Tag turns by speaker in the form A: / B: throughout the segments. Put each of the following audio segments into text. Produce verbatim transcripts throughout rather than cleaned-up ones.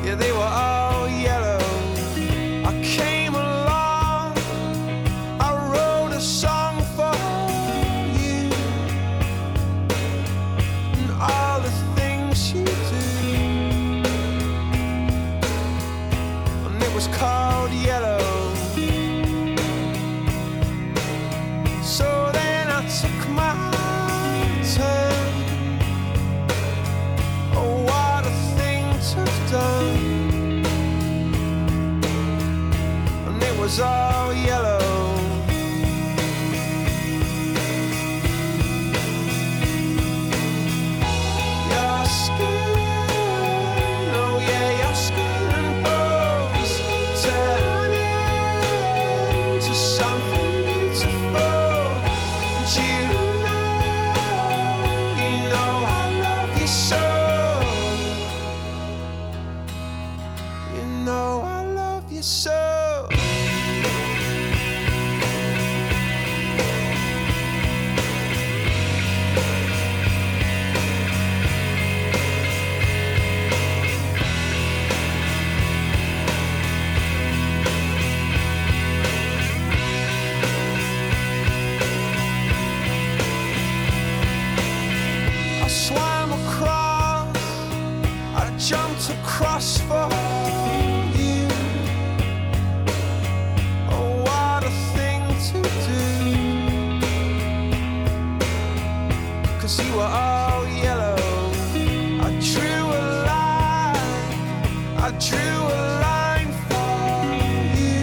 A: Yeah, they were all yellow. I came along, I wrote a song for you, and all the things you do, and it was called Yellow. So then I took my turn. Oh, what a thing to have done. And it was all yellow. Your skin, oh yeah, your skin and bones turn into something beautiful. And you know, you know I love you so. You know I love you so. I swam across, I jumped across for you. Oh, what a thing to do. 'Cause you were all yellow. I drew a line, I drew a line for you.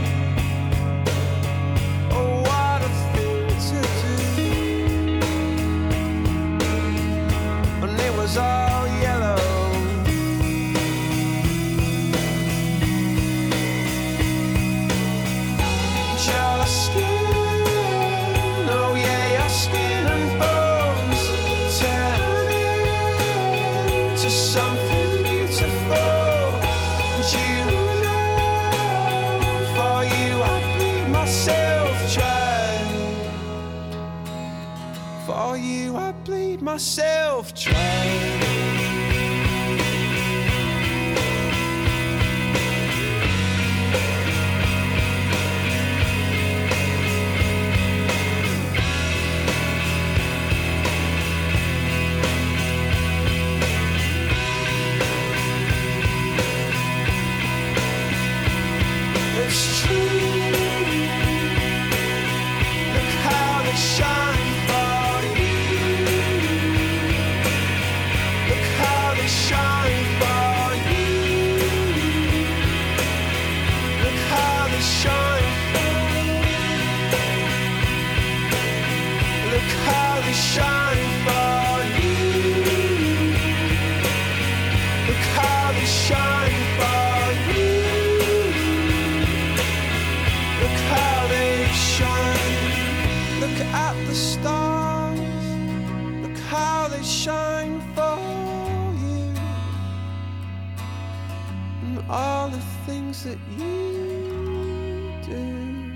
A: Oh, what a thing to do. And it was all yellow. Your skin, oh yeah, your skin and bones turn into something beautiful. And you know, for you I bleed myself dry. For you I bleed myself dry. It's true. Look how they shine for you. Look how they shine for you. Look how they shine. Look how they shine for you. Look how they shine for you. Look how they shine. Look at the stars. Look how they shine for you. And all the things that you do.